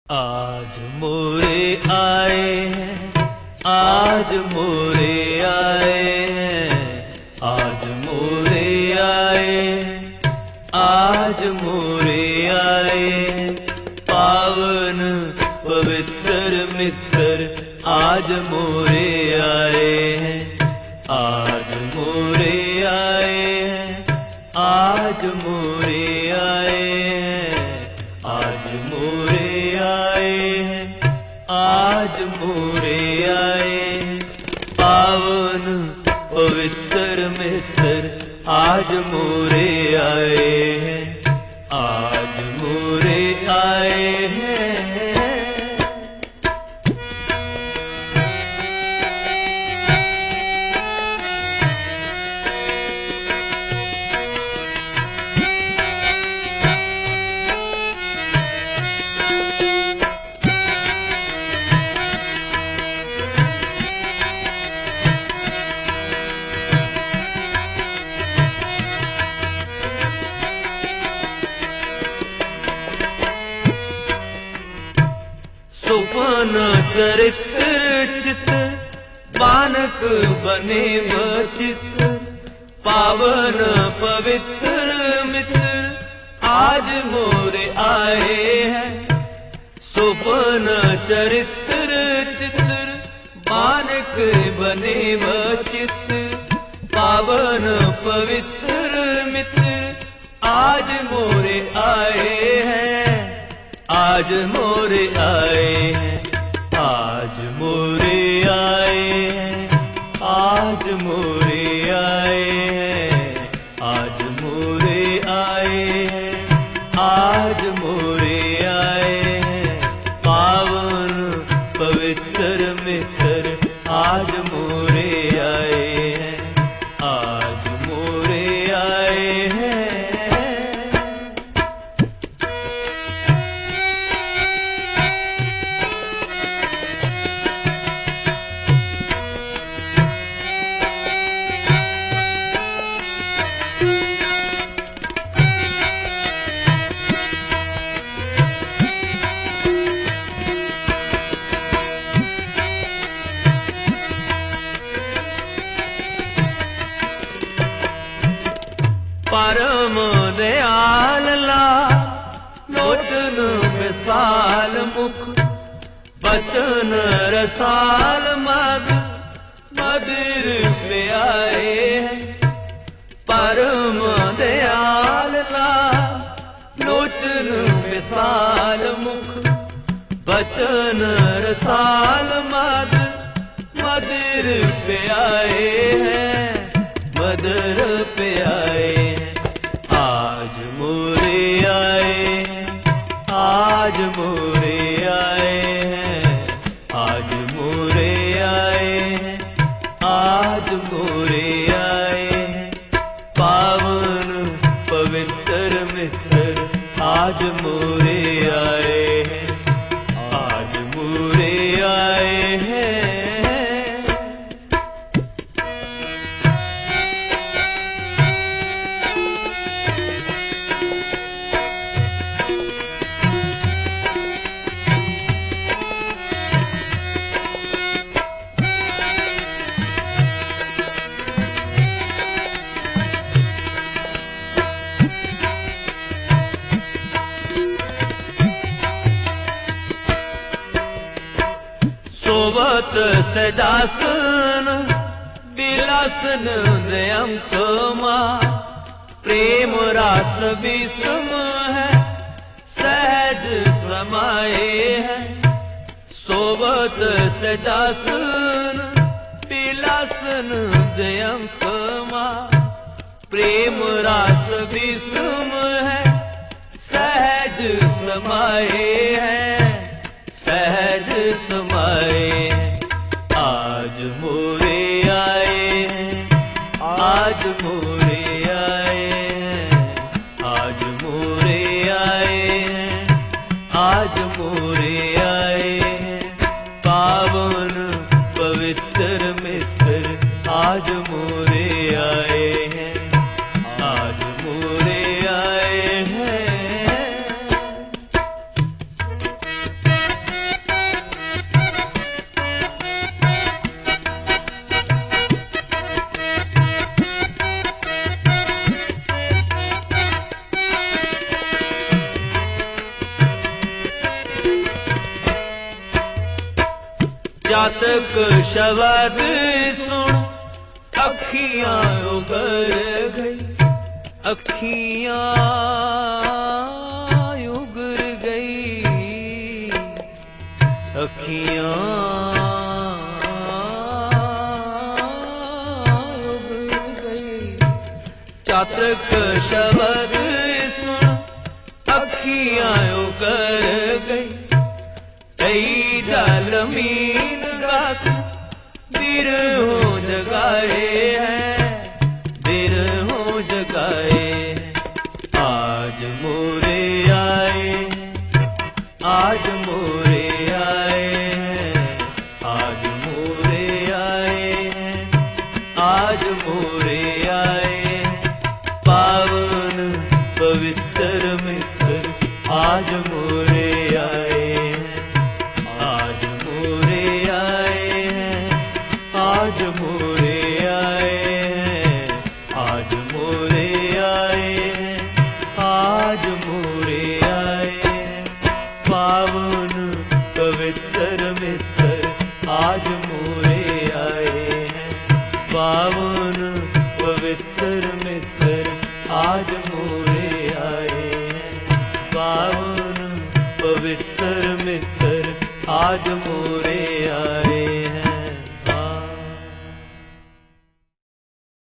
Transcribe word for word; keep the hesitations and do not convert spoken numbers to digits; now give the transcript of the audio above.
आज मोरे आए हैं, आज मोरे आए हैं, आज मोरे आए हैं, आज मोरे आए हैं। पावन पवित्र मित्र आज मोरे आए हैं, आज मोरे आए हैं, आज मोरे आए हैं, आज मोरे आए हैं, आज मोरे आए हैं। पावन पवित्र मित्र आज मोरे आए हैं, आज मोरे आए हैं। सुपन चरित्र चित बानक बने वचित। पावन पवित्र मित्र आज मोरे आए हैं। सुपन चरित्र चित्र बानक बने वचित। पावन पवित्र मित्र आज मोरे आए हैं, आज मोरे आए हैं, आज मोरे आए हैं, आज मोरे आए हैं, आज मोरे आए हैं, आज मोरे आए हैं। पावन पवित्र मित्र आज मोरे आए हैं, आज मोरे आए हैं। परम दयाल लाल लोचन विशाल मुख। बचन रसाल मद मदिर पे आए हैं। परम दयाल लाल लोचन विशाल मुख। बचन रसाल मद मदिर पे आए हैं, मदर पे आए हैं। आज मोरे आए हैं, आज मोरे आए हैं, आज मोरे आए हैं, आज मोरे आए हैं। पावन पवित्र मित्र आज मोरे आए हैं, आज मोरे आए हैं। सोबत सजासन विलासन नयम कमा। प्रेम रास विषम है सहज समाये है। सोबत सजासन विलासन नयम कमा। प्रेम रास विषम है सहज समाये है, सहज समाये हैं। आज मोरे आए हैं, आज मोरे आए हैं, आज मोरे आए हैं, आज मोरे आए हैं। पावन पवित्र मित्र आज मोरे आए हैं, आज मोरे आए हैं। चातक शब्द सुन अखियां उगर गई, अखियां उगर गई, अखियां उगर गई। चातक शब्द सुन अखियां उगर गई, कई जालमीन गात बिरहों जगाए हैं, बिरहों जगाए हैं। आज मोरे आए, आज मोरे आए हैं, आज मोरे आए हैं, आज मोरे आए हैं। पावन पवित्र मित्र आज मोरे आए हैं, आज मोरे आए हैं, आज मोरे आए हैं, आज मोरे आए हैं, आज मोरे आए हैं। पावन पवित्र मित्र आज मोरे आए हैं, पावन पवित्र मित्र आज मोरे आए हैं, पावन पवित्र मित्र आज मोरे